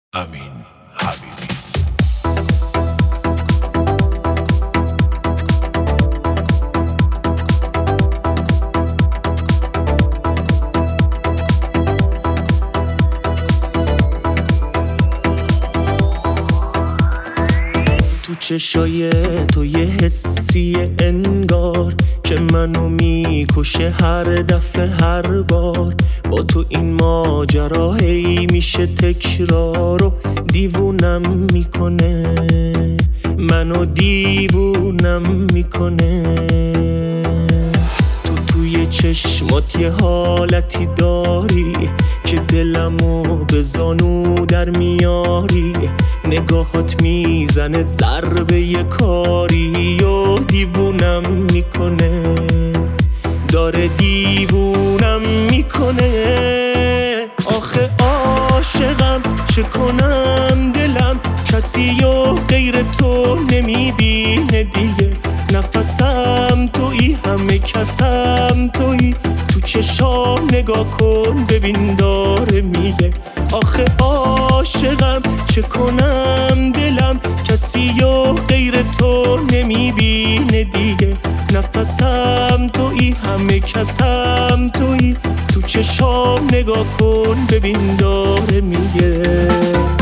امین حبیبی. تو چشای تو یه حسی انگار که منو میکشه هر دفعه هر بار. با تو این ماجرا هی میشه تکرار و دیوونم میکنه، منو دیوونم میکنه. توی چشمات یه حالتی داری که دلمو به زانو در میاری. نگاهات میزنه ضربه یه کاری و دیوونم میکنه، داره دیوونم میکنه. آخه عاشقم چه کنم، دلم کسی و غیر تو نمیبینه دیگه. نفسم تویی، همه کسم تویی. تو چشام نگاه کن ببین داره میگه. آخه عاشقم چه کنم، دلم کسی و غیر تو نمیبینه دیگه. نفسم تویی، همه کسم تویی. تو چشام نگاه کن ببین داره میگه.